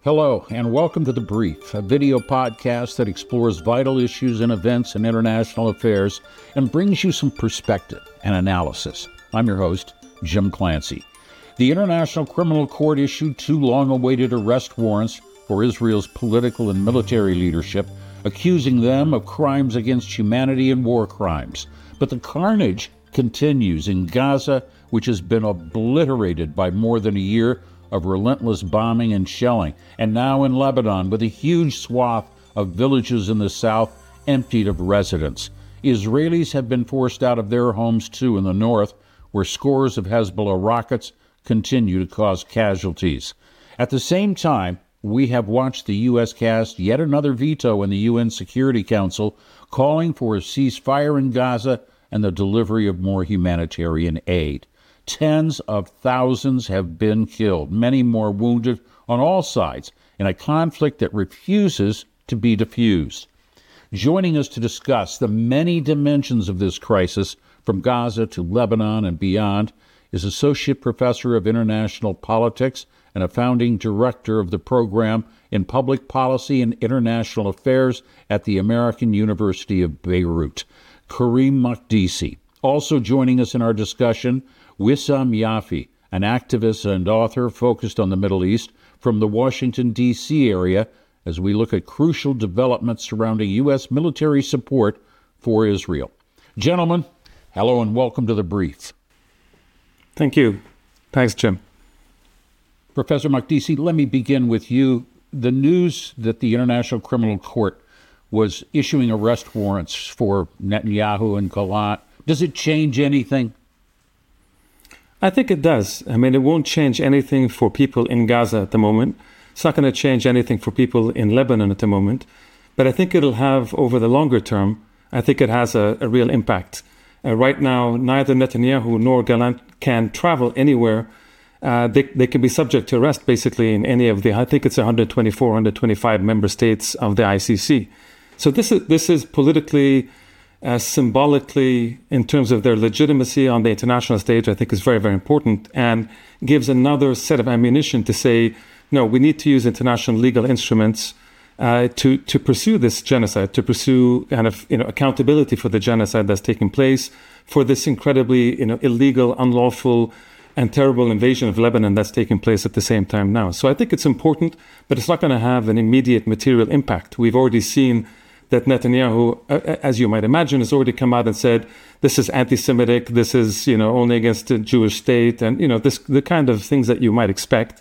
Hello, and welcome to The Brief, a video podcast that explores vital issues and events in international affairs and brings you some perspective and analysis. I'm your host, Jim Clancy. The International Criminal Court issued two long-awaited arrest warrants for Israel's political and military leadership, accusing them of crimes against humanity and war crimes. But the carnage continues in Gaza, which has been obliterated by more than a year of relentless bombing and shelling, and now in Lebanon, with a huge swath of villages in the south emptied of residents. Israelis have been forced out of their homes too in the north, where scores of Hezbollah rockets continue to cause casualties. At the same time, we have watched the U.S. cast yet another veto in the UN Security Council, calling for a ceasefire in Gaza and the delivery of more humanitarian aid. Tens of thousands have been killed, many more wounded on all sides, in a conflict that refuses to be diffused. Joining us to discuss the many dimensions of this crisis, from Gaza to Lebanon and beyond, is Associate Professor of International Politics and a founding director of the program in Public Policy and International Affairs at the American University of Beirut, Karim Makdisi. Also joining us in our discussion, Wissam Yafi, an activist and author focused on the Middle East from the Washington, D.C. area, as we look at crucial developments surrounding U.S. military support for Israel. Gentlemen, hello and welcome to The Brief. Thank you. Thanks, Jim. Professor Makdisi, let me begin with you. The news that the International Criminal Court was issuing arrest warrants for Netanyahu and Gallant, does it change anything? I think it does. I mean, it won't change anything for people in Gaza at the moment. It's not going to change anything for people in Lebanon at the moment. But I think it'll have, over the longer term, I think it has a real impact. Right now, neither Netanyahu nor Gallant can travel anywhere. They can be subject to arrest, basically, in any of the, I think it's 124, 125 member states of the ICC. So this is politically, symbolically, in terms of their legitimacy on the international stage, I think is very, very important, and gives another set of ammunition to say, no, we need to use international legal instruments to pursue this genocide, to pursue kind of accountability for the genocide that's taking place, for this incredibly illegal, unlawful, and terrible invasion of Lebanon that's taking place at the same time now. So I think it's important, but it's not going to have an immediate material impact. We've already seen that Netanyahu, as you might imagine, has already come out and said, this is anti-Semitic, this is, only against the Jewish state, and, the kind of things that you might expect.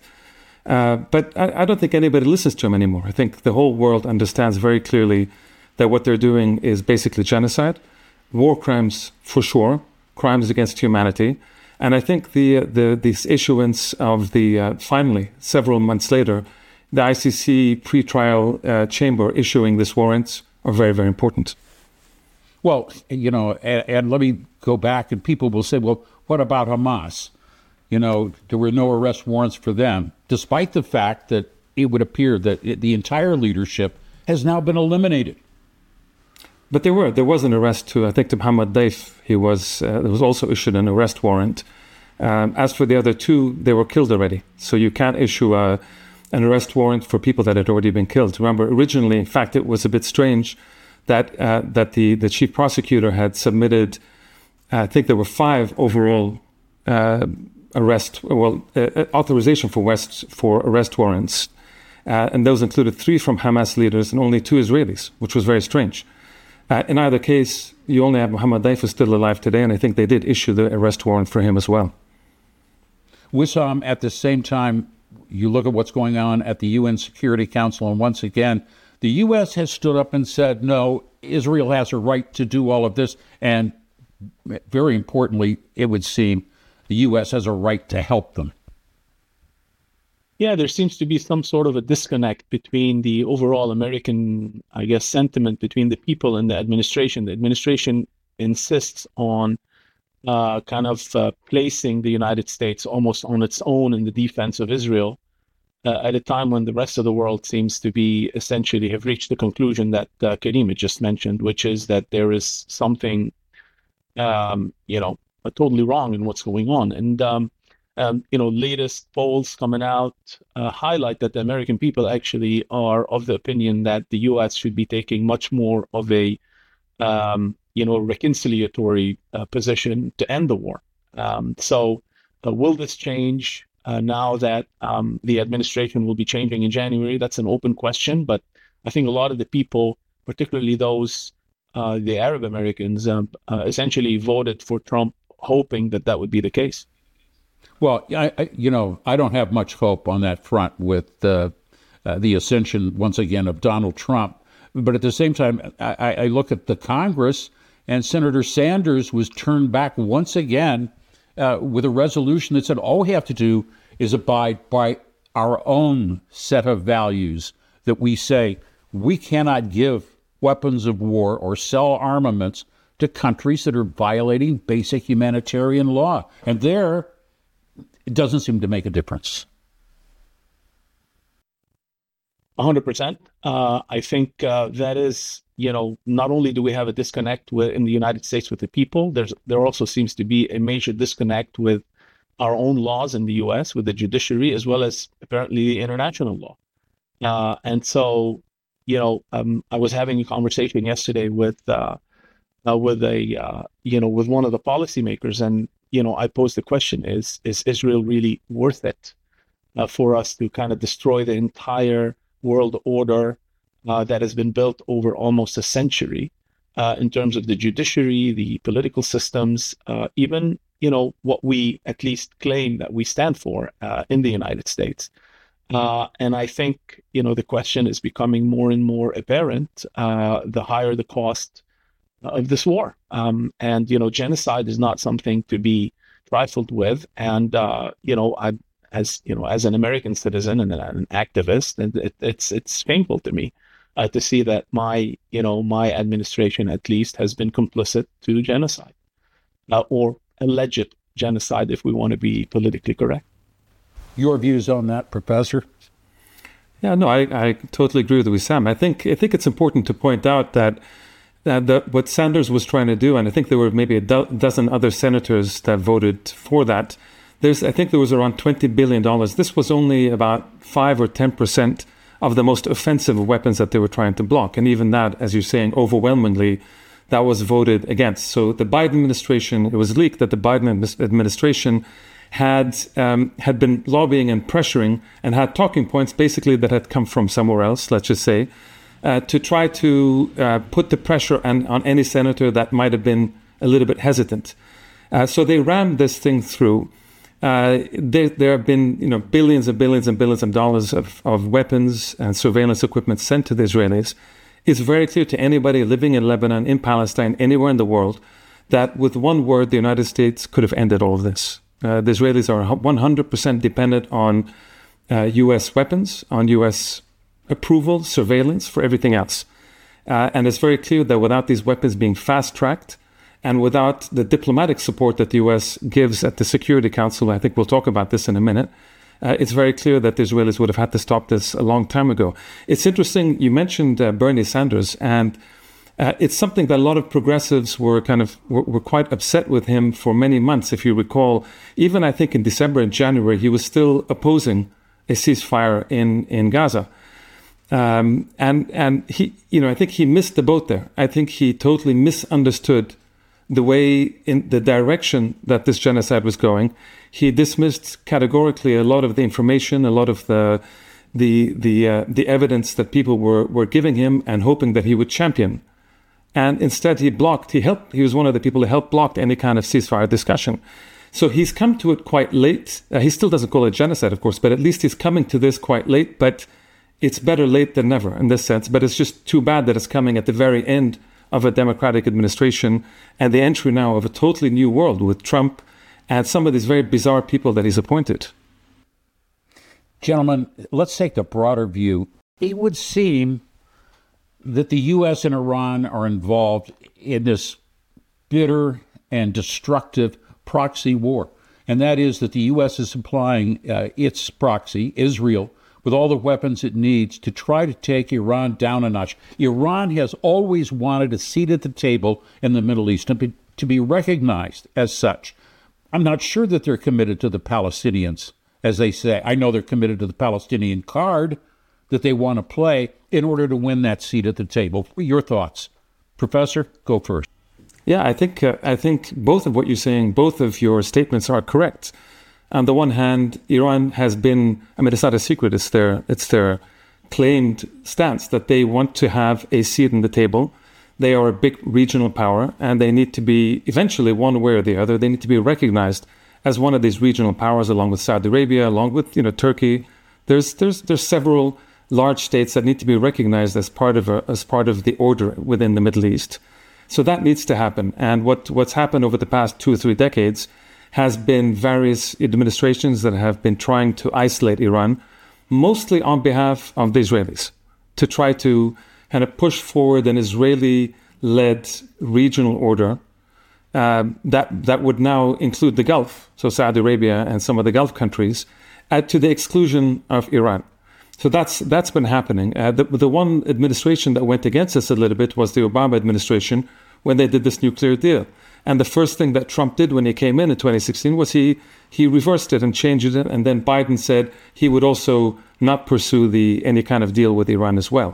But I don't think anybody listens to him anymore. I think the whole world understands very clearly that what they're doing is basically genocide, war crimes for sure, crimes against humanity. And I think this issuance of finally, several months later, the ICC pretrial chamber issuing this warrants are very, very important. Well, and let me go back, and people will say, well, what about Hamas? There were no arrest warrants for them, despite the fact that it would appear that the entire leadership has now been eliminated. But there was an arrest to Mohammed Daif. There was also issued an arrest warrant. As for the other two, they were killed already. So you can't issue an arrest warrant for people that had already been killed. Remember, originally, in fact, it was a bit strange that the chief prosecutor had submitted, I think there were 5 overall authorization for arrest warrants. And those included 3 from Hamas leaders and only 2 Israelis, which was very strange. In either case, you only have Mohammed Daif who's still alive today, and I think they did issue the arrest warrant for him as well. Wissam, at the same time, you look at what's going on at the UN Security Council, and once again, the U.S. has stood up and said, no, Israel has a right to do all of this, and very importantly, it would seem, the U.S. has a right to help them. Yeah, there seems to be some sort of a disconnect between the overall American, sentiment between the people and the administration. The administration insists on placing the United States almost on its own in the defense of Israel at a time when the rest of the world seems to be essentially have reached the conclusion that Karim had just mentioned, which is that there is something, totally wrong in what's going on. And latest polls coming out highlight that the American people actually are of the opinion that the U.S. should be taking much more of a reconciliatory position to end the war. So will this change now that the administration will be changing in January? That's an open question, but I think a lot of the people, particularly those, the Arab Americans, essentially voted for Trump, hoping that that would be the case. Well, I don't have much hope on that front with the ascension, once again, of Donald Trump. But at the same time, I look at the Congress, and Senator Sanders was turned back once again with a resolution that said all we have to do is abide by our own set of values, that we say we cannot give weapons of war or sell armaments to countries that are violating basic humanitarian law. And there, it doesn't seem to make a difference. 100%. I think that is, not only do we have a disconnect in the United States with the people, there also seems to be a major disconnect with our own laws in the U.S., with the judiciary, as well as apparently the international law. And so, I was having a conversation yesterday with one of the policymakers, and I posed the question: Is Israel really worth it for us to kind of destroy the entire world order that has been built over almost a century, in terms of the judiciary, the political systems, even what we at least claim that we stand for in the United States. And I think the question is becoming more and more apparent the higher the cost of this war. And genocide is not something to be trifled with. And as an American citizen and an activist, and it's painful to me to see that my administration at least has been complicit to genocide, or alleged genocide, if we want to be politically correct. Your views on that, Professor? Yeah, no, I totally agree with Wissam. I think it's important to point out that what Sanders was trying to do, and I think there were maybe a dozen other senators that voted for that. I think there was around $20 billion. This was only about 5 or 10% of the most offensive weapons that they were trying to block. And even that, as you're saying, overwhelmingly, that was voted against. So the Biden administration, it was leaked that the Biden administration had been lobbying and pressuring and had talking points basically that had come from somewhere else, let's just say, to try to put the pressure on any senator that might have been a little bit hesitant. So they rammed this thing through. There have been, billions and billions and billions of dollars of weapons and surveillance equipment sent to the Israelis. It's very clear to anybody living in Lebanon, in Palestine, anywhere in the world, that with one word, the United States could have ended all of this. The Israelis are 100% dependent on U.S. weapons, on U.S. approval, surveillance, for everything else. And it's very clear that without these weapons being fast-tracked, and without the diplomatic support that the U.S. gives at the Security Council, I think we'll talk about this in a minute, it's very clear that the Israelis would have had to stop this a long time ago. It's interesting, you mentioned Bernie Sanders, and it's something that a lot of progressives were quite upset with him for many months. If you recall, even I think in December and January, he was still opposing a ceasefire in Gaza. And he, I think he missed the boat there. I think he totally misunderstood the way, in the direction that this genocide was going. He dismissed categorically a lot of the information, a lot of the evidence that people were giving him and hoping that he would champion. And instead he was one of the people who helped block any kind of ceasefire discussion. So he's come to it quite late. He still doesn't call it genocide, of course, but at least he's coming to this quite late. But it's better late than never in this sense. But it's just too bad that it's coming at the very end of a Democratic administration and the entry now of a totally new world with Trump and some of these very bizarre people that he's appointed. Gentlemen, let's take the broader view. It would seem that the U.S. and Iran are involved in this bitter and destructive proxy war. And that is that the U.S. is supplying its proxy, Israel, with all the weapons it needs to try to take Iran down a notch. Iran has always wanted a seat at the table in the Middle East, to be recognized as such. I'm not sure that they're committed to the Palestinians, as they say. I know they're committed to the Palestinian card that they want to play in order to win that seat at the table. Your thoughts? Professor, go first. Yeah, I think both of what you're saying, both of your statements are correct. On the one hand, Iran has been, I mean, it's not a secret, it's their claimed stance that they want to have a seat in the table. They are a big regional power, and they need to be, eventually, one way or the other, they need to be recognized as one of these regional powers, along with Saudi Arabia, along with Turkey. There's several large states that need to be recognized as part of the order within the Middle East. So that needs to happen. And what's happened over the past 2 or 3 decades has been various administrations that have been trying to isolate Iran, mostly on behalf of the Israelis, to try to kind of push forward an Israeli-led regional order that would now include the Gulf, so Saudi Arabia and some of the Gulf countries, to the exclusion of Iran. So that's been happening. The one administration that went against us a little bit was the Obama administration when they did this nuclear deal. And the first thing that Trump did when he came in 2016 was he reversed it and changed it. And then Biden said he would also not pursue any kind of deal with Iran as well.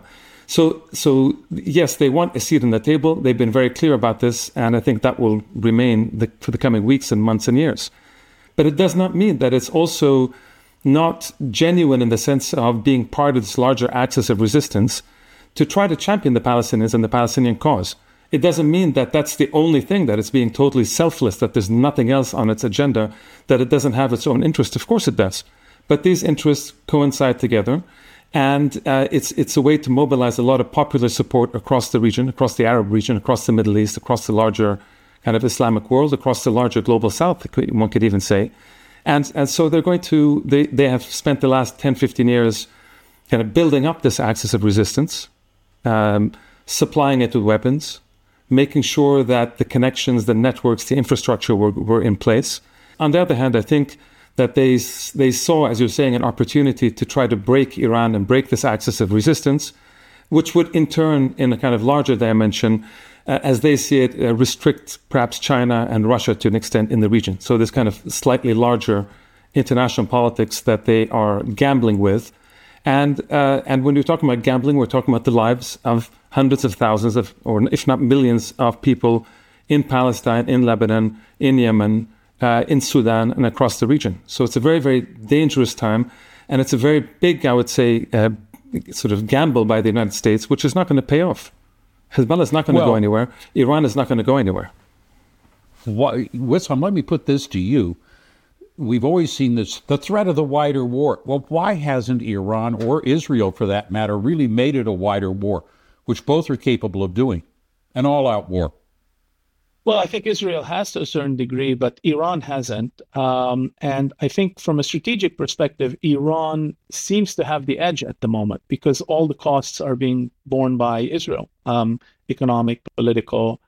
So yes, they want a seat on the table. They've been very clear about this, and I think that will remain for the coming weeks and months and years. But it does not mean that it's also not genuine in the sense of being part of this larger axis of resistance to try to champion the Palestinians and the Palestinian cause. It doesn't mean that that's the only thing, that it's being totally selfless, that there's nothing else on its agenda, that it doesn't have its own interest. Of course it does. But these interests coincide together. And it's a way to mobilize a lot of popular support across the region, across the Arab region, across the Middle East, across the larger kind of Islamic world, across the larger global South, one could even say. And so they have spent the last 10, 15 years kind of building up this axis of resistance, supplying it with weapons, making sure that the connections, the networks, the infrastructure were in place. On the other hand, I think that they saw, as you're saying, an opportunity to try to break Iran and break this axis of resistance, which would in turn, in a kind of larger dimension, as they see it, restrict perhaps China and Russia to an extent in the region. So this kind of slightly larger international politics that they are gambling with. And when we're talking about gambling, we're talking about the lives of hundreds of thousands of, or if not millions of people in Palestine, in Lebanon, in Yemen, in Sudan, and across the region. So it's a very, very dangerous time. And it's a very big, I would say, sort of gamble by the United States, which is not going to pay off. Hezbollah is not going to go anywhere. Iran is not going to go anywhere. Wissam, let me put this to you. We've always seen this, the threat of the wider war. Well, why hasn't Iran, or Israel for that matter, really made it a wider war, which both are capable of doing, an all-out war? Well, I think Israel has to a certain degree, but Iran hasn't. And I think from a strategic perspective, Iran seems to have the edge at the moment because all the costs are being borne by Israel, economic, political,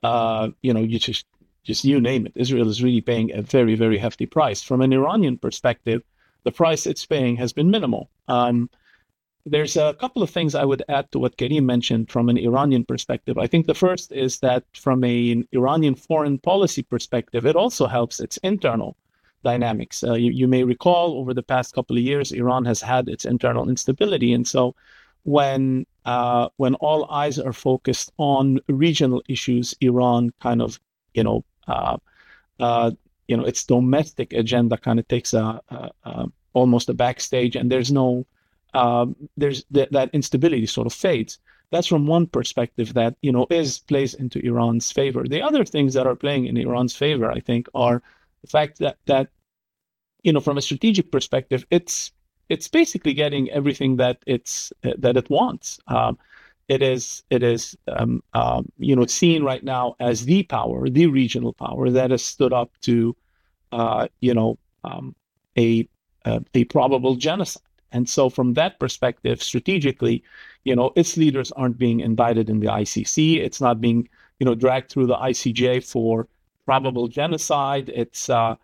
you name it. Israel is really paying a very, very hefty price. From an Iranian perspective, the price it's paying has been minimal. There's a couple of things I would add to what Karim mentioned from an Iranian perspective. I think the first is that from an Iranian foreign policy perspective, it also helps its internal dynamics. You may recall over the past couple of years, Iran has had its internal instability. And so when all eyes are focused on regional issues, Iran kind of, its domestic agenda kind of takes almost a backstage, and there's no that instability sort of fades. That's from one perspective that plays into Iran's favor. The other things that are playing in Iran's favor, I think, are the fact that from a strategic perspective, it's basically getting everything that it wants. It is seen right now as the power, the regional power that has stood up to a probable genocide. And so from that perspective, strategically, its leaders aren't being indicted in the ICC. It's not being, dragged through the ICJ for probable genocide. Its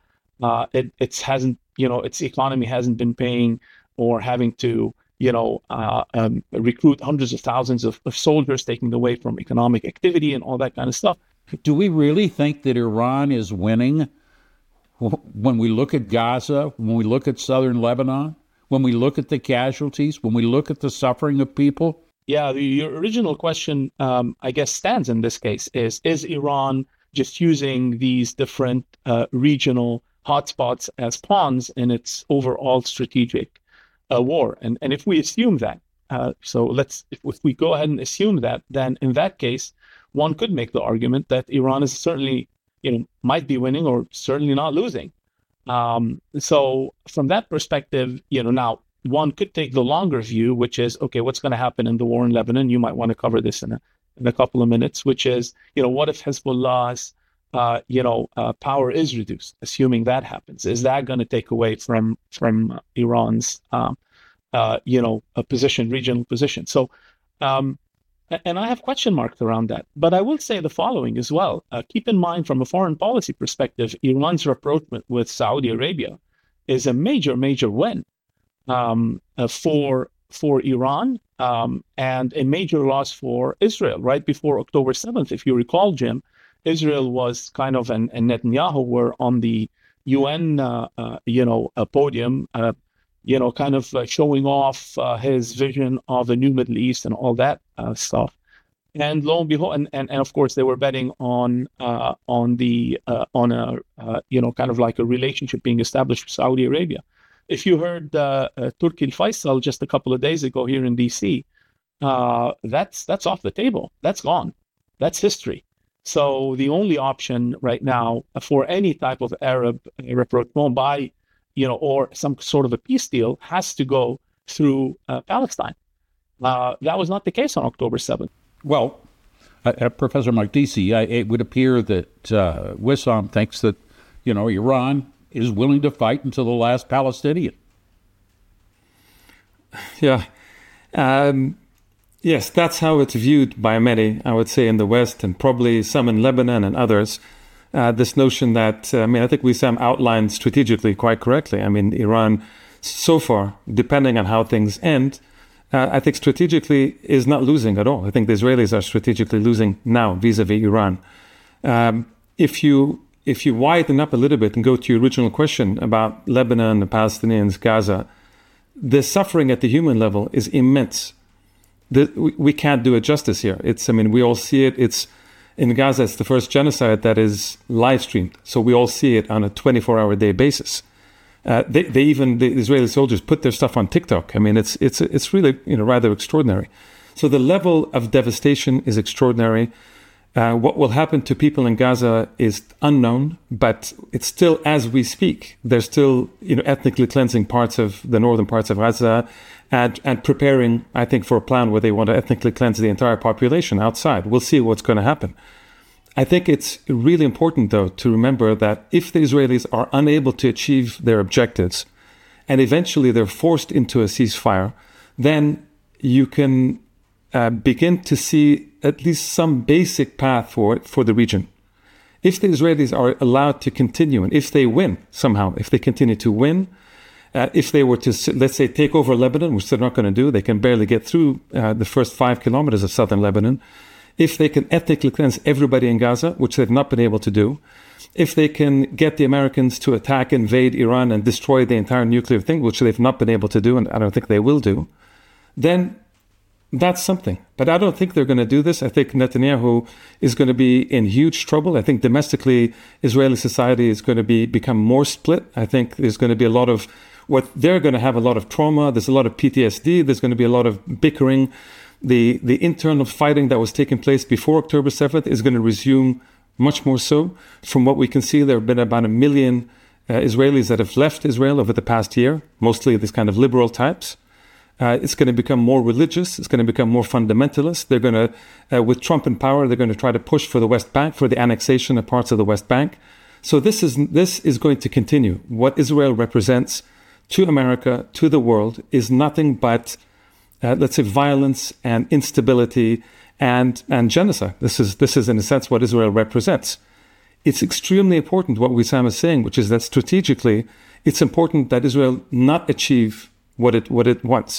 economy hasn't been paying or having to, recruit hundreds of thousands of soldiers, taking away from economic activity and all that kind of stuff. Do we really think that Iran is winning when we look at Gaza, when we look at southern Lebanon, when we look at the casualties, when we look at the suffering of people? Yeah, your original question, I guess, stands in this case, is Iran just using these different regional hotspots as pawns in its overall strategic war? And if we assume that, if we go ahead and assume that, then in that case, one could make the argument that Iran is certainly, might be winning or certainly not losing. So from that perspective, now one could take the longer view, which is, okay, what's going to happen in the war in Lebanon? You might want to cover this in a couple of minutes, which is, what if Hezbollah's, power is reduced, assuming that happens? Is that going to take away from Iran's, regional position? So, and I have question marks around that. But I will say the following as well. Keep in mind, from a foreign policy perspective, Iran's rapprochement with Saudi Arabia is a major, major win for Iran, and a major loss for Israel. Right before October 7th, if you recall, Jim, Israel was kind of, and Netanyahu were on the UN, podium, kind of showing off his vision of the new Middle East and all that stuff. And lo and behold, and of course they were betting on a kind of like a relationship being established with Saudi Arabia. If you heard Turki al-Faisal just a couple of days ago here in DC, that's off the table. That's gone. That's history. So the only option right now for any type of Arab rapprochement by, or some sort of a peace deal has to go through Palestine. That was not the case on October 7th. Well, Professor Makdisi, it would appear that Wissam thinks that, Iran is willing to fight until the last Palestinian. Yeah. Yes, that's how it's viewed by many, I would say, in the West, and probably some in Lebanon and others. This notion that, I think Wissam outlined strategically quite correctly. Iran, so far, depending on how things end, I think strategically is not losing at all. I think the Israelis are strategically losing now vis-a-vis Iran. If you widen up a little bit and go to your original question about Lebanon, the Palestinians, Gaza, the suffering at the human level is immense. We can't do it justice here. We all see it. In Gaza, it's the first genocide that is live streamed. So we all see it on a 24-hour-a-day basis. The Israeli soldiers put their stuff on TikTok. It's really rather extraordinary. So the level of devastation is extraordinary. What will happen to people in Gaza is unknown, but it's still, as we speak, they're still ethnically cleansing parts of the northern parts of Gaza and preparing, I think, for a plan where they want to ethnically cleanse the entire population outside. We'll see what's going to happen. I think it's really important, though, to remember that if the Israelis are unable to achieve their objectives and eventually they're forced into a ceasefire, then you can begin to see at least some basic path for the region. If the Israelis are allowed to continue, and if they win somehow, if they continue to win, if they were to, let's say, take over Lebanon, which they're not going to do, they can barely get through the first 5 kilometers of southern Lebanon. If they can ethnically cleanse everybody in Gaza, which they've not been able to do, if they can get the Americans to attack, invade Iran and destroy the entire nuclear thing, which they've not been able to do, and I don't think they will do, then that's something. But I don't think they're going to do this. I think Netanyahu is going to be in huge trouble. I think domestically, Israeli society is going to become more split. I think there's going to be a lot of they're going to have a lot of trauma. There's a lot of PTSD. There's going to be a lot of bickering. The internal fighting that was taking place before October 7th is going to resume much more so. From what we can see, there have been about 1 million Israelis that have left Israel over the past year, mostly these kind of liberal types. It's going to become more religious. It's going to become more fundamentalist. They're going to, with Trump in power, they're going to try to push for the West Bank, for the annexation of parts of the West Bank. So this is going to continue. What Israel represents to America, to the world, is nothing but, let's say, violence and instability and genocide. This is in a sense what Israel represents. It's extremely important what Wissam is saying, which is that strategically, it's important that Israel not achieve what it wants.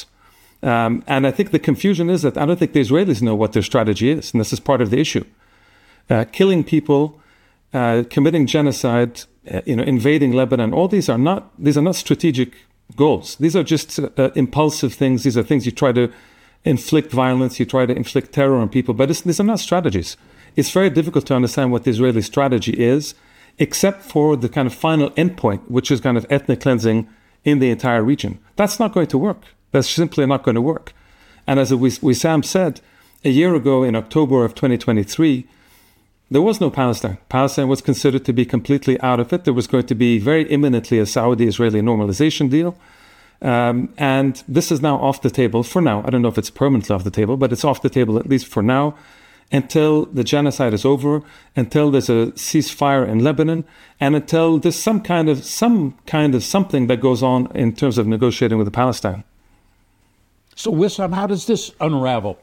And I think the confusion is that I don't think the Israelis know what their strategy is, and this is part of the issue. Killing people committing genocide, invading Lebanon. All these are not strategic goals. These are just impulsive things. These are things you try to inflict violence, you try to inflict terror on people, but these are not strategies. It's very difficult to understand what the Israeli strategy is, except for the kind of final endpoint, which is kind of ethnic cleansing in the entire region. That's not going to work. That's simply not going to work. And as Wissam said, a year ago in October of 2023, there was no Palestine. Palestine was considered to be completely out of it. There was going to be very imminently a Saudi-Israeli normalization deal. And this is now off the table for now. I don't know if it's permanently off the table, but it's off the table at least for now, until the genocide is over, until there's a ceasefire in Lebanon, and until there's some kind of something that goes on in terms of negotiating with Palestine. So, Wissam, how does this unravel?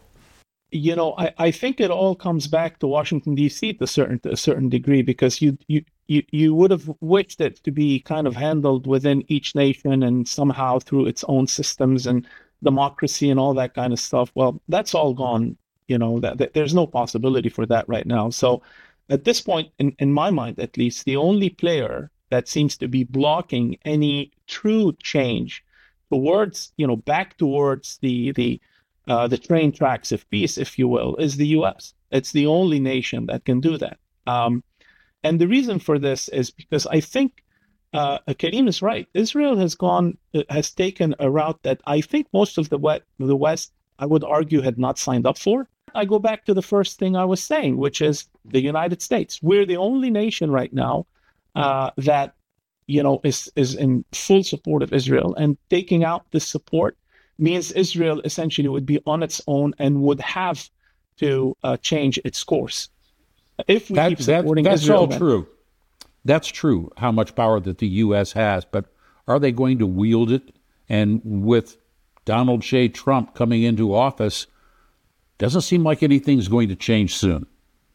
I think it all comes back to Washington, D.C. to a certain degree, because you would have wished it to be kind of handled within each nation and somehow through its own systems and democracy and all that kind of stuff. Well, that's all gone. That there's no possibility for that right now. So at this point, in my mind at least, the only player that seems to be blocking any true change towards, back towards the train tracks of peace, if you will, is the U.S. It's the only nation that can do that. And the reason for this is because I think Karim is right. Israel has taken a route that I think most of the West, I would argue, had not signed up for. I go back to the first thing I was saying, which is the United States. We're the only nation right now that is in full support of Israel, and taking out this support means Israel essentially would be on its own and would have to change its course. If we keep supporting Israel, that's all true. That's true, how much power that the U.S. has, but are they going to wield it? And with Donald J. Trump coming into office, doesn't seem like anything's going to change soon.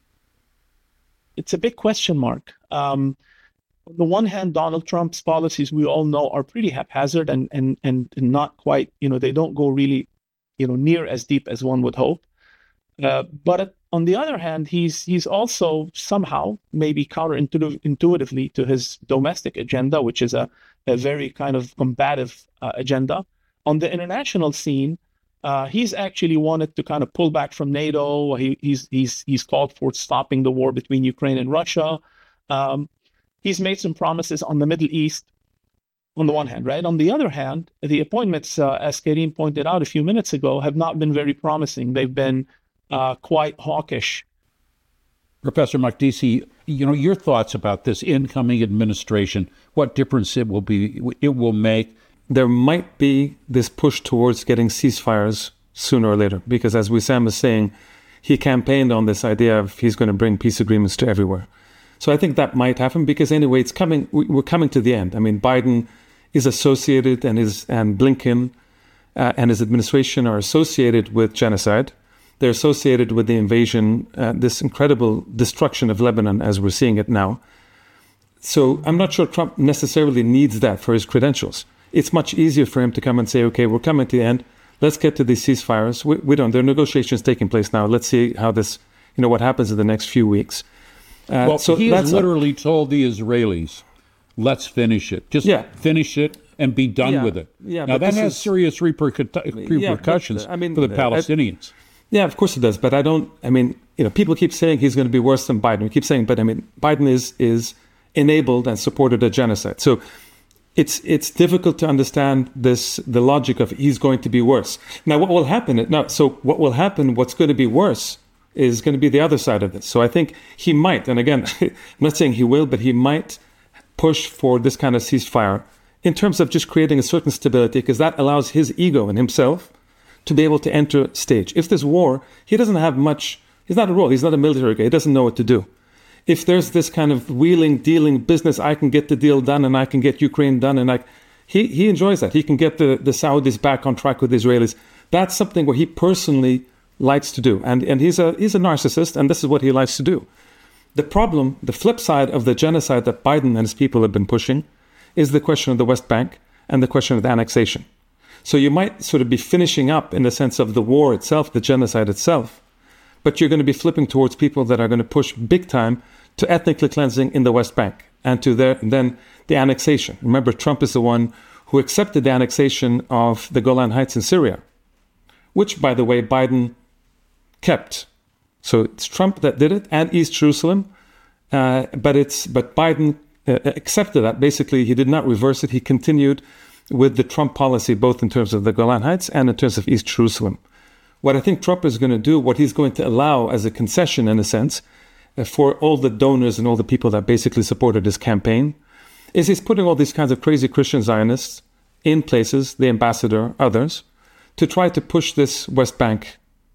It's a big question mark. On the one hand, Donald Trump's policies, we all know, are pretty haphazard and not quite, they don't go really, near as deep as one would hope. But on the other hand, he's also somehow, maybe counterintuitively to his domestic agenda, which is a very kind of combative agenda. On the international scene, he's actually wanted to kind of pull back from NATO. He's called for stopping the war between Ukraine and Russia. He's made some promises on the Middle East, on the one hand, right? On the other hand, the appointments, as Karim pointed out a few minutes ago, have not been very promising. They've been quite hawkish. Professor Makdisi, your thoughts about this incoming administration, what difference it will make? There might be this push towards getting ceasefires sooner or later, because as Wissam is saying, he campaigned on this idea of he's going to bring peace agreements to everywhere. So I think that might happen, because anyway, it's coming. We're coming to the end. I mean, Biden is associated, and Blinken and his administration are associated with genocide. They're associated with the invasion, this incredible destruction of Lebanon as we're seeing it now. So I'm not sure Trump necessarily needs that for his credentials. It's much easier for him to come and say, okay, we're coming to the end. Let's get to these ceasefires. There are negotiations taking place now. Let's see how this, what happens in the next few weeks. So he has literally told the Israelis, let's finish it. Just finish it and be done with it. Yeah, now, that has serious repercussions for the Palestinians. Yeah, of course it does. But people keep saying he's going to be worse than Biden. We keep saying, but Biden is enabled and supported a genocide. So it's difficult to understand the logic of he's going to be worse. Now, what will happen? What's going to be worse is going to be the other side of this. So I think he might, and again, I'm not saying he will, but he might push for this kind of ceasefire in terms of just creating a certain stability, because that allows his ego and himself to be able to enter stage. If there's war, he doesn't have much, he's not a role, he's not a military guy, he doesn't know what to do. If there's this kind of wheeling, dealing business, I can get the deal done and I can get Ukraine done, and he enjoys that. He can get the Saudis back on track with the Israelis. That's something where he personally likes to do. And he's a narcissist, and this is what he likes to do. The problem, the flip side of the genocide that Biden and his people have been pushing, is the question of the West Bank and the question of the annexation. So you might sort of be finishing up in the sense of the war itself, the genocide itself, but you're going to be flipping towards people that are going to push big time to ethnically cleansing in the West Bank and to then the annexation. Remember, Trump is the one who accepted the annexation of the Golan Heights in Syria, which, by the way, Biden kept. So it's Trump that did it, and East Jerusalem, but Biden accepted that. Basically, he did not reverse it. He continued with the Trump policy, both in terms of the Golan Heights and in terms of East Jerusalem. What I think Trump is going to do, what he's going to allow as a concession, in a sense, for all the donors and all the people that basically supported his campaign, is he's putting all these kinds of crazy Christian Zionists in places, the ambassador, others, to try to push this West Bank,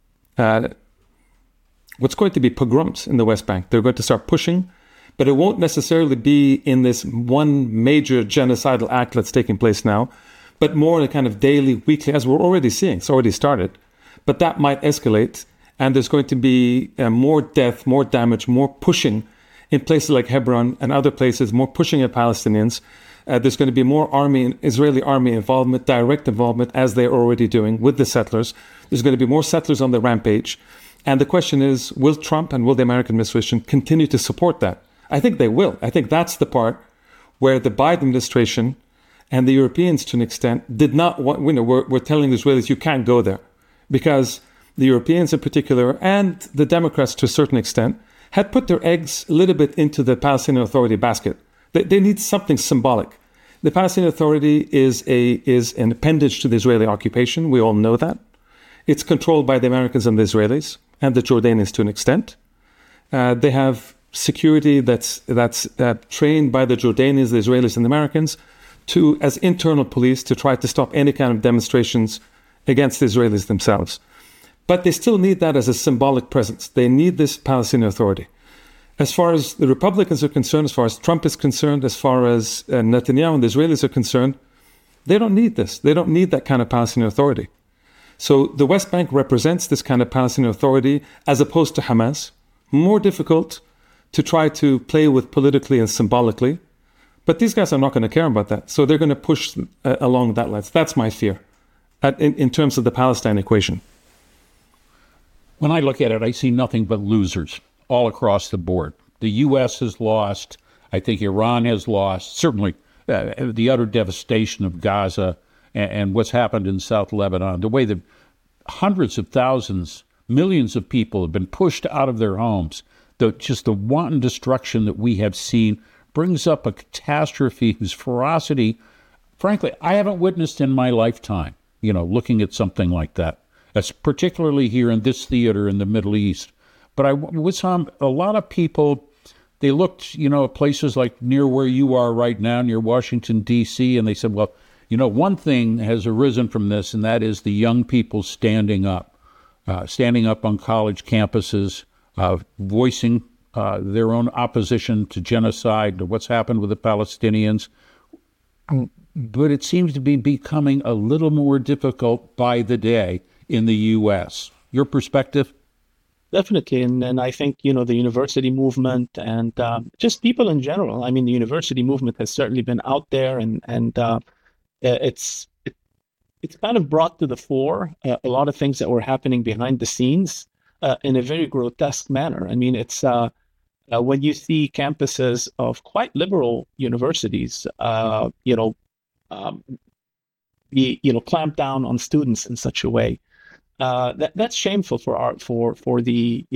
what's going to be pogroms in the West Bank. They're going to start pushing, but it won't necessarily be in this one major genocidal act that's taking place now, but more in a kind of daily, weekly, as we're already seeing. It's already started. But that might escalate, and there's going to be more death, more damage, more pushing in places like Hebron and other places, more pushing at Palestinians. There's going to be more Israeli army involvement, direct involvement, as they're already doing with the settlers. There's going to be more settlers on the rampage. And the question is, will Trump and will the American administration continue to support that? I think they will. I think that's the part where the Biden administration and the Europeans, to an extent, did not want, we're telling the Israelis, you can't go there. Because the Europeans in particular, and the Democrats to a certain extent, had put their eggs a little bit into the Palestinian Authority basket. They need something symbolic. The Palestinian Authority is an appendage to the Israeli occupation. We all know that. It's controlled by the Americans and the Israelis, and the Jordanians to an extent. They have security that's trained by the Jordanians, the Israelis, and the Americans as internal police to try to stop any kind of demonstrations against the Israelis themselves. But they still need that as a symbolic presence. They need this Palestinian Authority. As far as the Republicans are concerned, as far as Trump is concerned, as far as Netanyahu and the Israelis are concerned, they don't need this. They don't need that kind of Palestinian Authority. So the West Bank represents this kind of Palestinian Authority as opposed to Hamas. More difficult to try to play with politically and symbolically. But these guys are not going to care about that. So they're going to push along that line. That's my fear in terms of the Palestine equation. When I look at it, I see nothing but losers all across the board. The U.S. has lost. I think Iran has lost. Certainly the utter devastation of Gaza and what's happened in South Lebanon, the way that hundreds of thousands, millions of people have been pushed out of their homes, just the wanton destruction that we have seen brings up a catastrophe whose ferocity, frankly, I haven't witnessed in my lifetime, looking at something like that. That's particularly here in this theater in the Middle East. But I was a lot of people, they looked, at places like near where you are right now, near Washington, D.C., and they said, well, one thing has arisen from this, and that is the young people standing up on college campuses, voicing their own opposition to genocide, to what's happened with the Palestinians. But it seems to be becoming a little more difficult by the day in the U.S. Your perspective? Definitely. And I think, the university movement and just people in general. I mean, the university movement has certainly been out there and it's kind of brought to the fore a lot of things that were happening behind the scenes in a very grotesque manner. I mean, it's when you see campuses of quite liberal universities, clamp down on students in such a way. That's shameful for the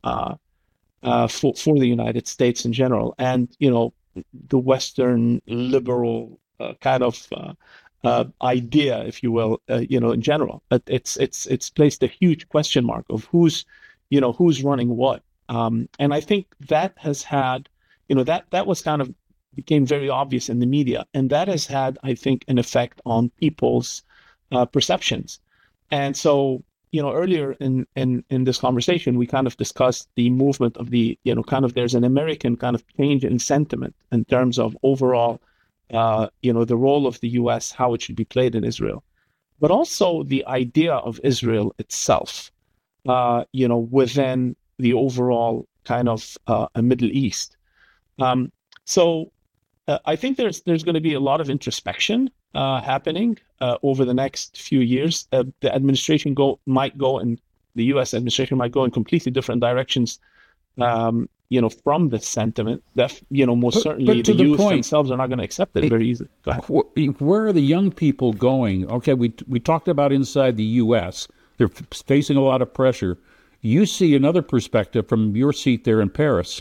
United States in general, and the Western liberal kind of idea, if you will, in general. But it's placed a huge question mark of who's running what, and I think that has had that was kind of became very obvious in the media, and that has had, I think, an effect on people's perceptions. And so, earlier in this conversation, we kind of discussed the movement of the, there's an American kind of change in sentiment in terms of overall, the role of the U.S., how it should be played in Israel, but also the idea of Israel itself, within the overall kind of a Middle East. So I think there's going to be a lot of introspection happening over the next few years. The U.S. administration might go in completely different directions, from this sentiment, that, most certainly the youth themselves are not going to accept it very easily. Go ahead. Where are the young people going? Okay, we talked about inside the U.S. They're facing a lot of pressure. You see another perspective from your seat there in Paris.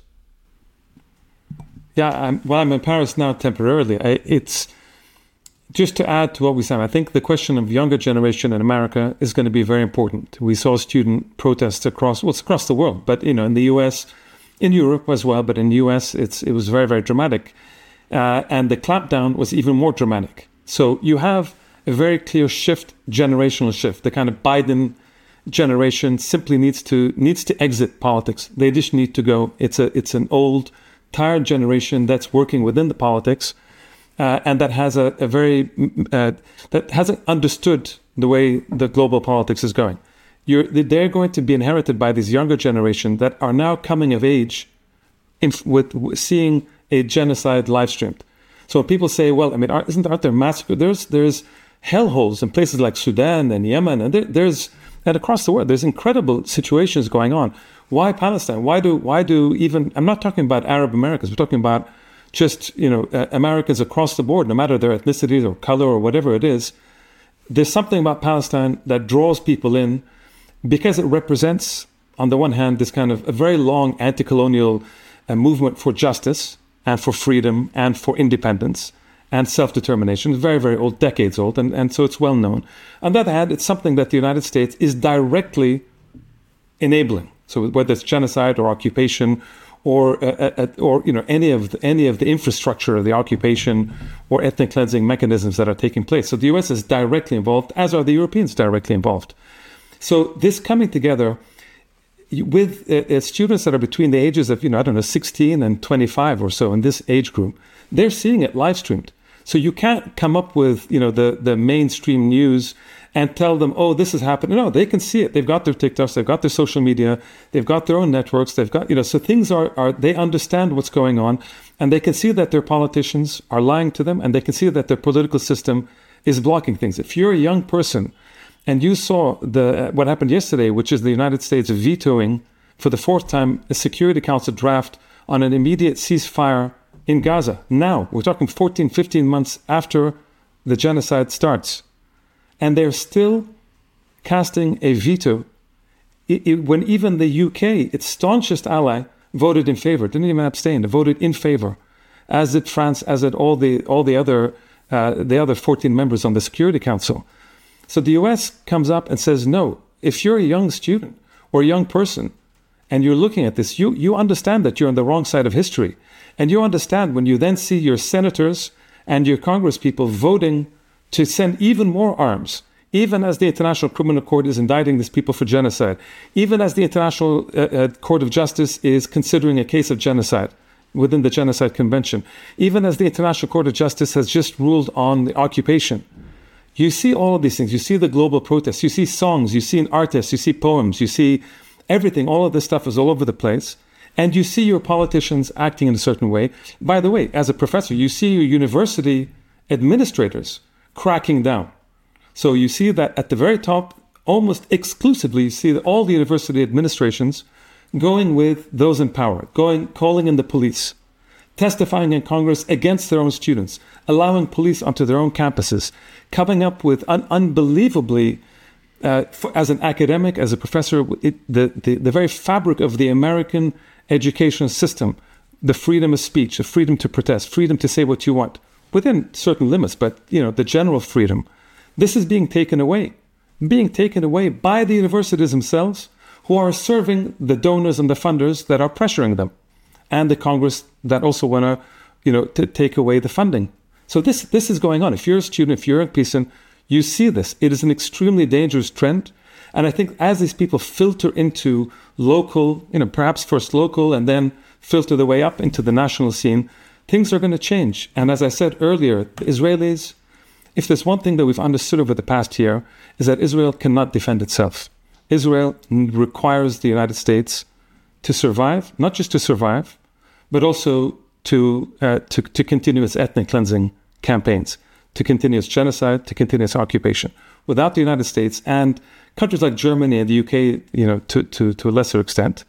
Yeah, I'm in Paris now temporarily. It's just to add to what we said. I think the question of younger generation in America is going to be very important. We saw student protests across the world, but in the U.S., in Europe as well, but in the U.S. it was very, very dramatic, and the clampdown was even more dramatic. So you have a very clear generational shift. The kind of Biden generation simply needs to exit politics. They just need to go. It's an old, tired generation that's working within the politics, and that has that hasn't understood the way the global politics is going. They're going to be inherited by this younger generation that are now coming of age with seeing a genocide live streamed. So when people say, well, aren't there massacres? There's hellholes in places like Sudan and Yemen, and and across the world, there's incredible situations going on. Why Palestine? Why do even, I'm not talking about Arab Americans, we're talking about just, Americans across the board, no matter their ethnicity or color or whatever it is. There's something about Palestine that draws people in, because it represents, on the one hand, this kind of a very long anti-colonial movement for justice and for freedom and for independence and self-determination. Very, very old, decades old, and so it's well known. On the other hand, it's something that the United States is directly enabling. So whether it's genocide or occupation or any of the infrastructure of the occupation or ethnic cleansing mechanisms that are taking place. So the U.S. is directly involved, as are the Europeans directly involved. So this coming together with students that are between the ages of, 16 and 25 or so in this age group, they're seeing it live streamed. So you can't come up with, the mainstream news and tell them, oh, this is happening. No, they can see it. They've got their TikToks, they've got their social media, they've got their own networks, they've got, so things are, they understand what's going on, and they can see that their politicians are lying to them, and they can see that their political system is blocking things. If you're a young person, and you saw what happened yesterday, which is the United States vetoing for the fourth time a Security Council draft on an immediate ceasefire in Gaza. Now, we're talking 14, 15 months after the genocide starts. And they're still casting a veto when even the UK, its staunchest ally, voted in favor, didn't even abstain, voted in favor, as did France, as did all the other 14 members on the Security Council. So the US comes up and says, no, if you're a young student or a young person and you're looking at this, you understand that you're on the wrong side of history. And you understand when you then see your senators and your congresspeople voting to send even more arms, even as the International Criminal Court is indicting these people for genocide, even as the International Court of Justice is considering a case of genocide within the Genocide Convention, even as the International Court of Justice has just ruled on the occupation. You see all of these things. You see the global protests. You see songs. You see artists. You see poems. You see everything. All of this stuff is all over the place. And you see your politicians acting in a certain way. By the way, as a professor, you see your university administrators cracking down. So you see that at the very top, almost exclusively, you see that all the university administrations going with those in power, calling in the police, testifying in Congress against their own students, allowing police onto their own campuses, coming up with unbelievably, as an academic, as a professor, the very fabric of the American education system, the freedom of speech, the freedom to protest, freedom to say what you want, within certain limits, but the general freedom. This is being taken away by the universities themselves, who are serving the donors and the funders that are pressuring them, and the Congress that also want to take away the funding. So this is going on. If you're a student, if you're a person, you see this. It is an extremely dangerous trend. And I think as these people filter into local, perhaps first local and then filter their way up into the national scene, things are going to change. And as I said earlier, the Israelis, if there's one thing that we've understood over the past year, is that Israel cannot defend itself. Israel requires the United States to survive, not just to survive, but also to continue its ethnic cleansing campaigns, to continue its genocide, to continue its occupation. Without the United States and countries like Germany and the UK, to a lesser extent,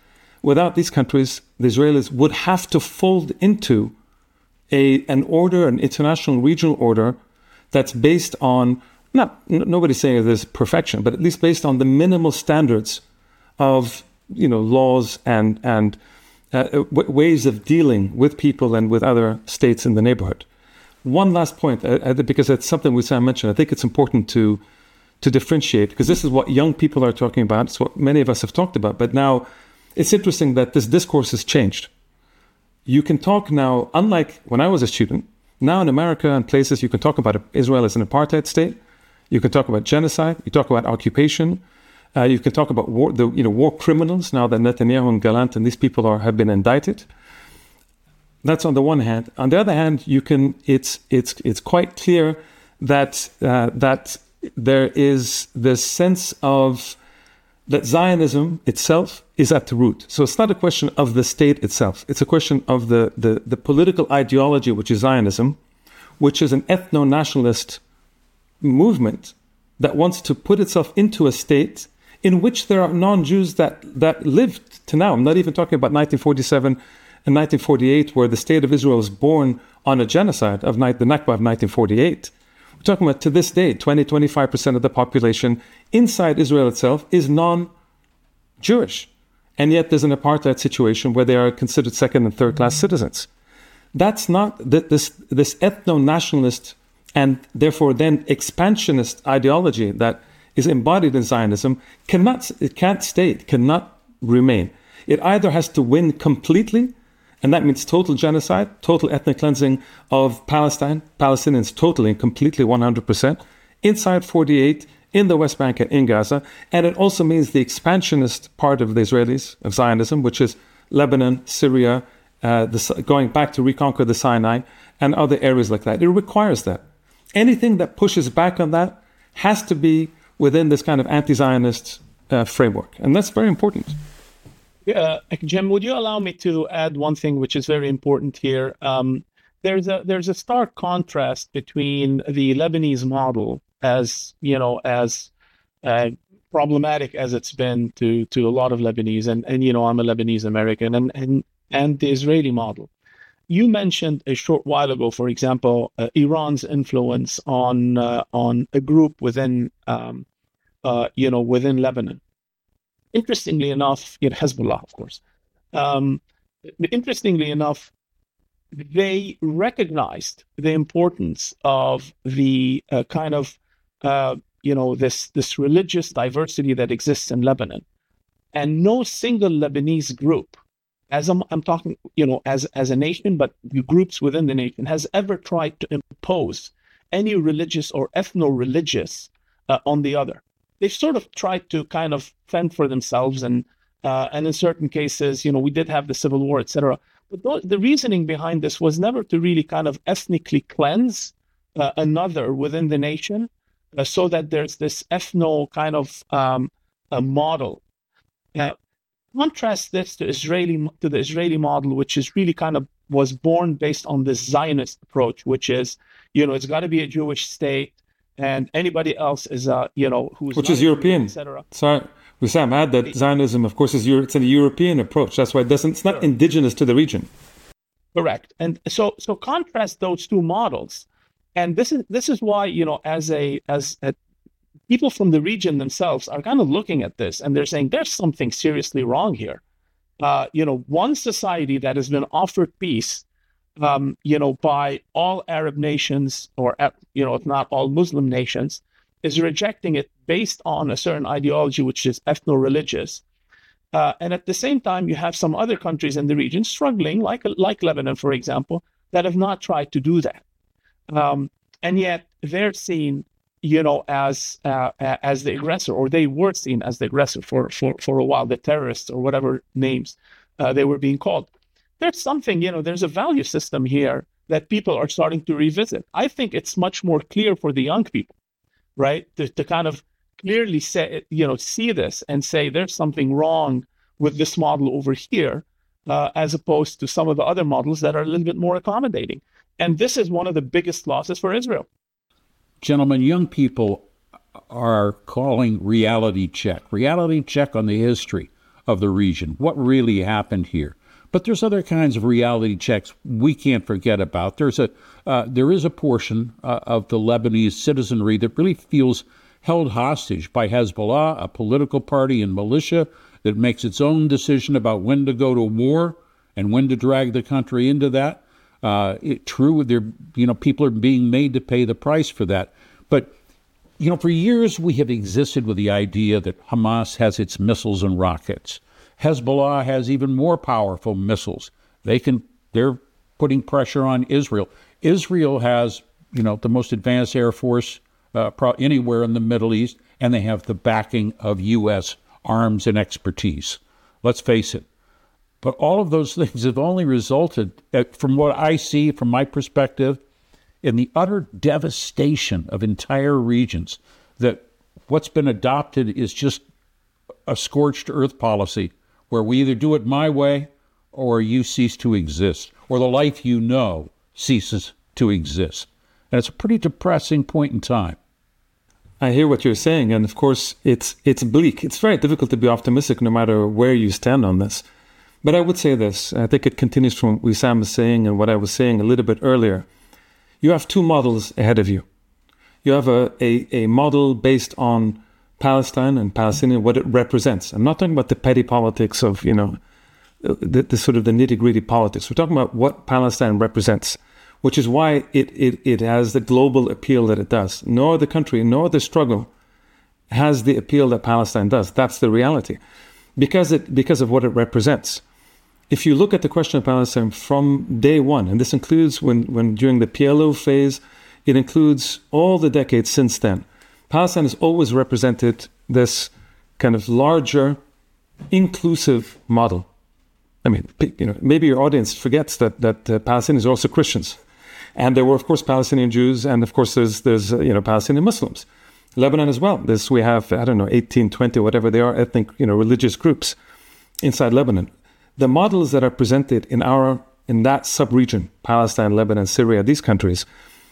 Without these countries, the Israelis would have to fold into an order, an international regional order that's based on, nobody's saying there's perfection, but at least based on the minimal standards of, laws and ways of dealing with people and with other states in the neighborhood. One last point, because it's something Wissam mentioned, I think it's important to differentiate, because this is what young people are talking about. It's what many of us have talked about. But now it's interesting that this discourse has changed. You can talk now, unlike when I was a student, now in America and places, you can talk about Israel as an apartheid state. You can talk about genocide. You talk about occupation. You can talk about war criminals now that Netanyahu and Gallant and these people have been indicted. That's on the one hand. On the other hand, it's quite clear that there is this sense of that Zionism itself is at the root. So it's not a question of the state itself. It's a question of the political ideology, which is Zionism, which is an ethno-nationalist movement that wants to put itself into a state in which there are non-Jews that lived to now. I'm not even talking about 1947 and 1948, where the state of Israel was born on a genocide of the Nakba of 1948. We're talking about to this day, 20-25% of the population inside Israel itself is non-Jewish. And yet there's an apartheid situation where they are considered second and third class citizens. That's not this ethno-nationalist and therefore then expansionist ideology that is embodied in Zionism cannot remain. It either has to win completely, and that means total genocide, total ethnic cleansing of Palestinians totally and completely 100%, inside 48, in the West Bank and in Gaza. And it also means the expansionist part of the Israelis, of Zionism, which is Lebanon, Syria, going back to reconquer the Sinai, and other areas like that. It requires that. Anything that pushes back on that has to be within this kind of anti-Zionist framework. And that's very important. Yeah, Jim, would you allow me to add one thing which is very important here? There's a stark contrast between the Lebanese model as problematic as it's been to a lot of Lebanese, and I'm a Lebanese American, and the Israeli model. You mentioned a short while ago, for example, Iran's influence on a group within Lebanon. Interestingly enough, Hezbollah, of course. Interestingly enough, they recognized the importance of the this religious diversity that exists in Lebanon, and no single Lebanese group, as I'm talking, as a nation, but groups within the nation, has ever tried to impose any religious or ethno-religious on the other. They've sort of tried to kind of fend for themselves, and in certain cases, we did have the civil war, etc. But the reasoning behind this was never to really kind of ethnically cleanse another within the nation, so that there's this ethno kind of a model. Contrast this to the Israeli model, which is really kind of was born based on this Zionist approach, which is, it's got to be a Jewish state, and anybody else is which is European, etc. So Wissam, add that Zionism, of course, it's a European approach. That's why it's not indigenous to the region. Correct. And so contrast those two models, and this is why as people from the region themselves are kind of looking at this, and they're saying there's something seriously wrong here. One society that has been offered peace, by all Arab nations, or if not all Muslim nations, is rejecting it based on a certain ideology, which is ethno-religious. And at the same time, you have some other countries in the region struggling, like Lebanon, for example, that have not tried to do that. And yet they're seen, as the aggressor, or they were seen as the aggressor for a while, the terrorists or whatever names they were being called. There's something, there's a value system here that people are starting to revisit. I think it's much more clear for the young people, right, to kind of clearly say, see this and say there's something wrong with this model over here, as opposed to some of the other models that are a little bit more accommodating. And this is one of the biggest losses for Israel. Gentlemen, young people are calling reality check on the history of the region. What really happened here? But there's other kinds of reality checks we can't forget about. There is a portion of the Lebanese citizenry that really feels held hostage by Hezbollah, a political party and militia that makes its own decision about when to go to war and when to drag the country into that. True, people are being made to pay the price for that. But, for years we have existed with the idea that Hamas has its missiles and rockets. Hezbollah has even more powerful missiles. They're putting pressure on Israel. Israel has, the most advanced air force anywhere in the Middle East, and they have the backing of U.S. arms and expertise. Let's face it. But all of those things have only resulted, from what I see, from my perspective, in the utter devastation of entire regions, that what's been adopted is just a scorched earth policy where we either do it my way or you cease to exist, or the life you know ceases to exist. And it's a pretty depressing point in time. I hear what you're saying, and of course it's bleak. It's very difficult to be optimistic no matter where you stand on this. But I would say this, I think it continues from what Wissam was saying and what I was saying a little bit earlier. You have two models ahead of you. You have a model based on Palestine and Palestinian, what it represents. I'm not talking about the petty politics of, the sort of the nitty-gritty politics. We're talking about what Palestine represents, which is why it has the global appeal that it does. No other country, no other struggle has the appeal that Palestine does. That's the reality. Because of what it represents. If you look at the question of Palestine from day one, and this includes when during the PLO phase, it includes all the decades since then, Palestine has always represented this kind of larger, inclusive model. I mean, maybe your audience forgets that Palestinians are also Christians. And there were, of course, Palestinian Jews, and of course there's Palestinian Muslims. Lebanon as well. We have, 18, 20, whatever they are, ethnic, religious groups inside Lebanon. The models that are presented in that sub-region, Palestine, Lebanon, Syria, these countries,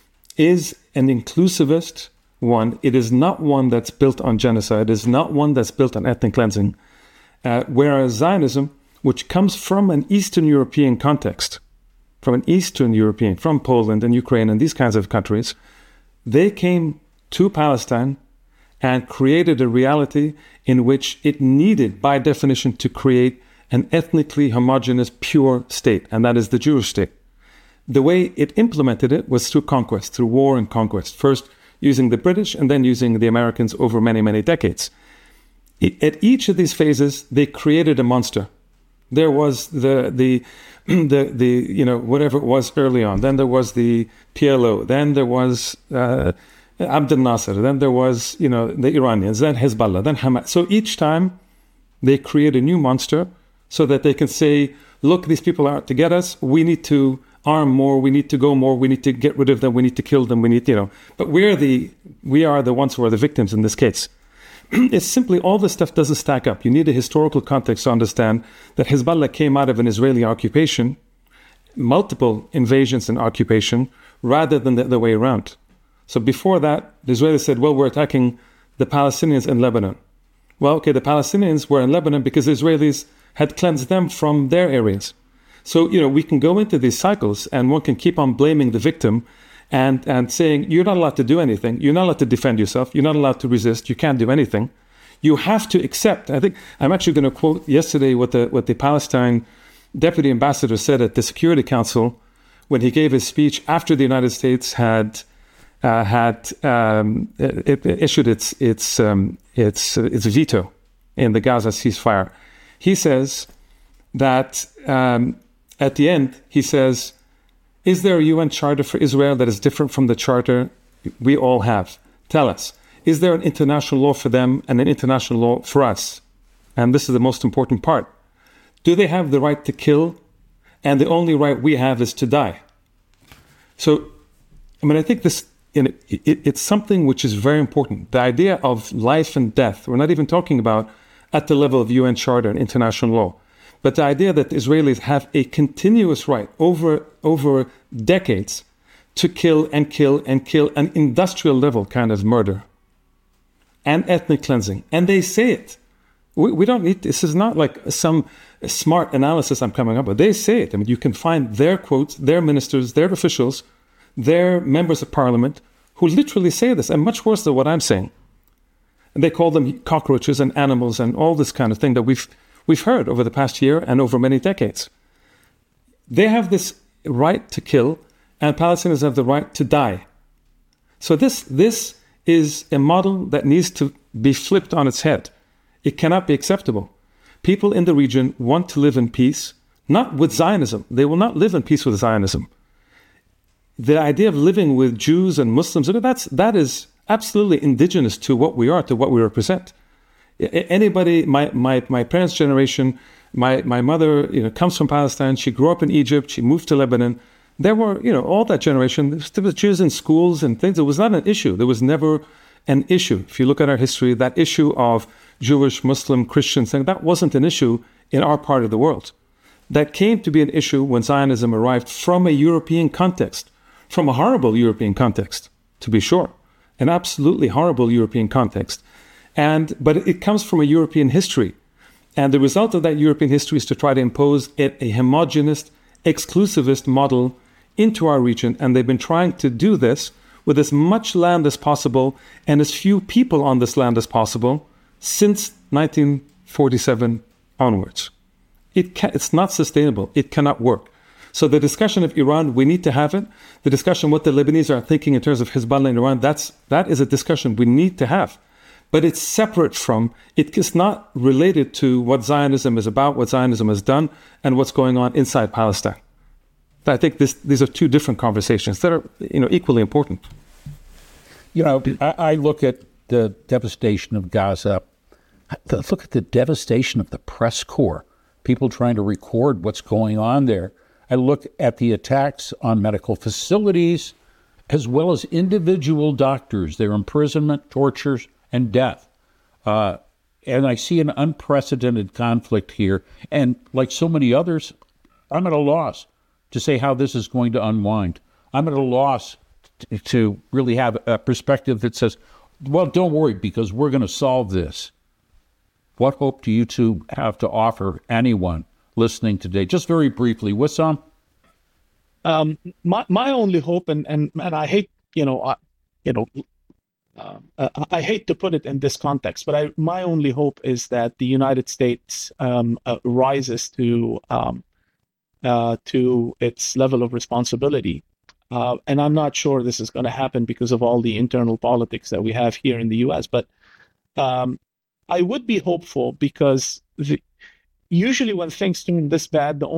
is an inclusivist one. It is not one that's built on genocide. It is not one that's built on ethnic cleansing. Whereas Zionism, which comes from an Eastern European context, from Poland and Ukraine and these kinds of countries, they came to Palestine and created a reality in which it needed, by definition, to create an ethnically homogeneous, pure state, and that is the Jewish state. The way it implemented it was through conquest, through war and conquest, first using the British and then using the Americans over many, many decades. At each of these phases, they created a monster. There was the whatever it was early on. Then there was the PLO. Then there was Abdel Nasser, then there was, the Iranians, then Hezbollah, then Hamas. So each time they create a new monster so that they can say, look, these people are out to get us. We need to arm more. We need to go more. We need to get rid of them. We need to kill them. We need, but we are the ones who are the victims in this case. It's simply all this stuff doesn't stack up. You need a historical context to understand that Hezbollah came out of an Israeli occupation, multiple invasions and occupation, rather than the other way around. So before that, the Israelis said, well, we're attacking the Palestinians in Lebanon. Well, okay, the Palestinians were in Lebanon because the Israelis had cleansed them from their areas. So, we can go into these cycles and one can keep on blaming the victim and saying, you're not allowed to do anything. You're not allowed to defend yourself. You're not allowed to resist. You can't do anything. You have to accept. I think I'm actually going to quote yesterday what the Palestine deputy ambassador said at the Security Council when he gave his speech after the United States had issued its veto in the Gaza ceasefire. He says that at the end, he says, is there a UN charter for Israel that is different from the charter we all have? Tell us. Is there an international law for them and an international law for us? And this is the most important part. Do they have the right to kill? And the only right we have is to die. So, I think this, it's something which is very important. The idea of life and death, we're not even talking about at the level of UN charter and international law, but the idea that the Israelis have a continuous right over decades to kill and kill and kill, an industrial level kind of murder and ethnic cleansing. And they say it. We don't need, this is not like some smart analysis I'm coming up with. They say it. I mean, you can find their quotes, their ministers, their officials, their members of parliament who literally say this, and much worse than what I'm saying. And they call them cockroaches and animals and all this kind of thing that we've heard over the past year and over many decades. They have this right to kill, and Palestinians have the right to die. So this is a model that needs to be flipped on its head. It cannot be acceptable. People in the region want to live in peace, not with Zionism. They will not live in peace with Zionism. The idea of living with Jews and Muslims, that is absolutely indigenous to what we are, to what we represent. Anybody, my parents' generation, my mother, comes from Palestine. She grew up in Egypt. She moved to Lebanon. There were, all that generation. There was Jews in schools and things. It was not an issue. There was never an issue. If you look at our history, that issue of Jewish, Muslim, Christian thing, that wasn't an issue in our part of the world. That came to be an issue when Zionism arrived from a European context, from a horrible European context, to be sure, an absolutely horrible European context. But it comes from a European history. And the result of that European history is to try to impose a homogenous, exclusivist model into our region. And they've been trying to do this with as much land as possible and as few people on this land as possible since 1947 onwards. It's not sustainable. It cannot work. So the discussion of Iran, we need to have it. The discussion what the Lebanese are thinking in terms of Hezbollah in Iran, that is a discussion we need to have. But it's separate from, it is not related to what Zionism is about, what Zionism has done, and what's going on inside Palestine. I think these are two different conversations that are, equally important. I look at the devastation of Gaza. Look at the devastation of the press corps, people trying to record what's going on there. I look at the attacks on medical facilities, as well as individual doctors, their imprisonment, tortures, and death. And I see an unprecedented conflict here. And like so many others, I'm at a loss to say how this is going to unwind. I'm at a loss to really have a perspective that says, well, don't worry, because we're going to solve this. What hope do you two have to offer anyone listening today? Just very briefly, Wissam? My only hope, and I hate, I hate to put it in this context, but my only hope is that the United States rises to its level of responsibility. And I'm not sure this is going to happen because of all the internal politics that we have here in the U.S. But I would be hopeful because usually when things turn this bad, the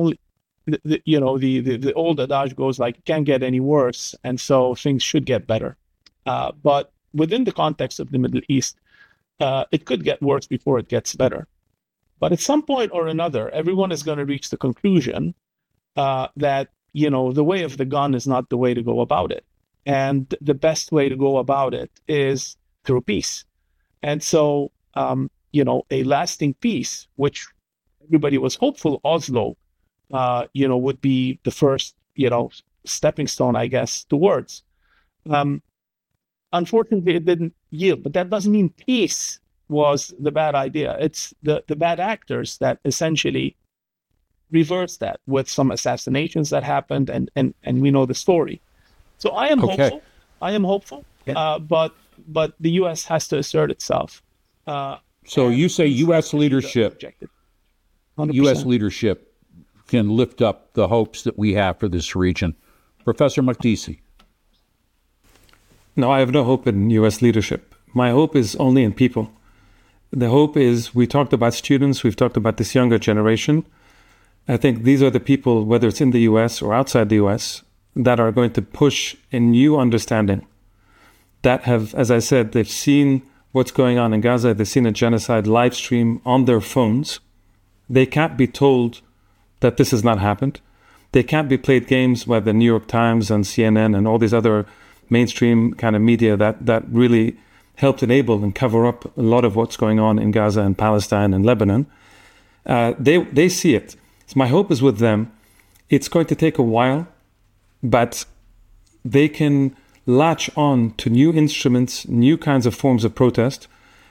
old adage goes like, it can't get any worse, and so things should get better. But within the context of the Middle East, it could get worse before it gets better. But at some point or another, everyone is going to reach the conclusion that, the way of the gun is not the way to go about it. And the best way to go about it is through peace. And so, a lasting peace, which everybody was hopeful Oslo, would be the first, stepping stone, I guess, towards. Unfortunately, it didn't yield, but that doesn't mean peace was the bad idea. It's the bad actors that essentially reversed that with some assassinations that happened, and we know the story. So I am hopeful. I am hopeful, yeah. But the U.S. has to assert itself. So you say U.S. leadership, 100%. U.S. leadership can lift up the hopes that we have for this region. Professor Makdisi. No, I have no hope in U.S. leadership. My hope is only in people. The hope is, we talked about students, we've talked about this younger generation. I think these are the people, whether it's in the U.S. or outside the U.S., that are going to push a new understanding. That have, as I said, they've seen what's going on in Gaza. They've seen a genocide live stream on their phones. They can't be told that this has not happened. They can't be played games by the New York Times and CNN and all these other mainstream kind of media that really helped enable and cover up a lot of what's going on in Gaza and Palestine and Lebanon. They see it. So my hope is with them. It's going to take a while, but they can latch on to new instruments, new kinds of forms of protest,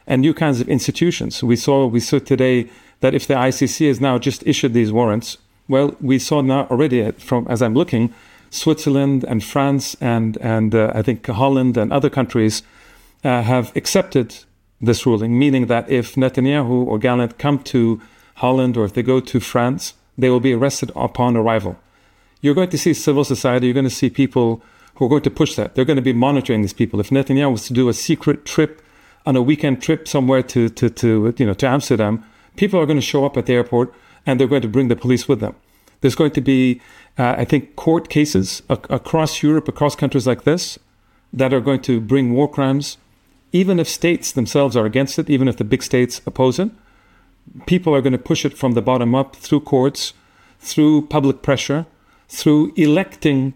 and new kinds of institutions. We saw today that if the ICC has now just issued these warrants, well, we saw now already from, as I'm looking, Switzerland and France and I think Holland and other countries have accepted this ruling, meaning that if Netanyahu or Gallant come to Holland or if they go to France, they will be arrested upon arrival. You're going to see civil society, you're going to see people who are going to push that. They're going to be monitoring these people. If Netanyahu was to do a secret trip on a weekend trip somewhere to Amsterdam, people are going to show up at the airport and they're going to bring the police with them. There's going to be, I think, court cases across Europe, across countries like this, that are going to bring war crimes, even if states themselves are against it, even if the big states oppose it. People are going to push it from the bottom up through courts, through public pressure, through electing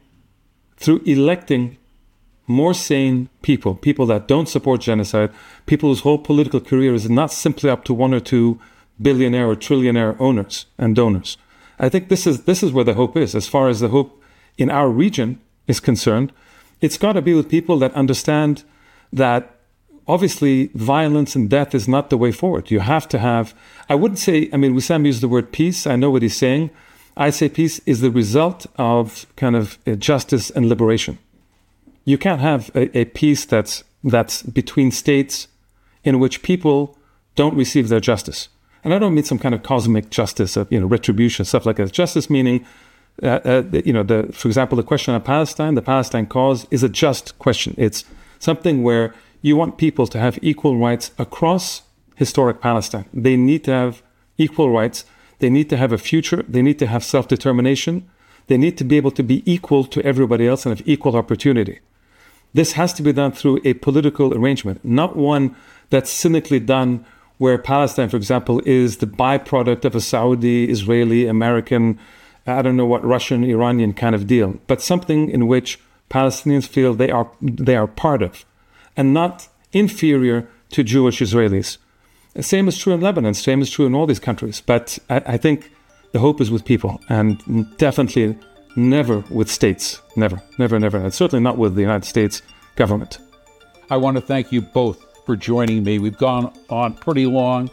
more sane people that don't support genocide, people whose whole political career is not simply up to one or two billionaire or trillionaire owners and donors. I think this is where the hope is. As far as the hope in our region is concerned, it's got to be with people that understand that obviously violence and death is not the way forward. You have to have, I wouldn't say, Wissam used the word peace. I know what he's saying. I say peace is the result of kind of justice and liberation. You can't have a peace that's between states in which people don't receive their justice. And I don't mean some kind of cosmic justice of retribution, stuff like that. Justice meaning, for example, the question on Palestine, the Palestine cause is a just question. It's something where you want people to have equal rights across historic Palestine. They need to have equal rights. They need to have a future. They need to have self-determination. They need to be able to be equal to everybody else and have equal opportunity. This has to be done through a political arrangement, not one that's cynically done where Palestine, for example, is the byproduct of a Saudi, Israeli, American, I don't know what, Russian, Iranian kind of deal, but something in which Palestinians feel they are part of and not inferior to Jewish Israelis. The same is true in Lebanon, same is true in all these countries. But I think the hope is with people and definitely never with states. Never. And certainly not with the United States government. I want to thank you both for joining me. We've gone on pretty long.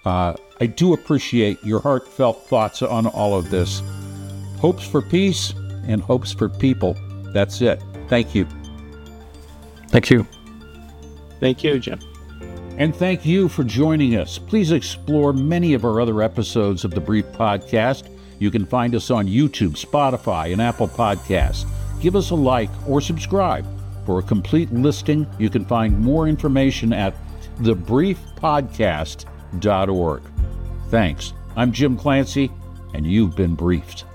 I do appreciate your heartfelt thoughts on all of this. Hopes for peace and hopes for people. That's it. Thank you. Thank you. Thank you, Jim. And thank you for joining us. Please explore many of our other episodes of the Brief Podcast. You can find us on YouTube, Spotify, and Apple Podcasts. Give us a like or subscribe. For a complete listing, you can find more information at thebriefpodcast.org. Thanks. I'm Jim Clancy, and you've been briefed.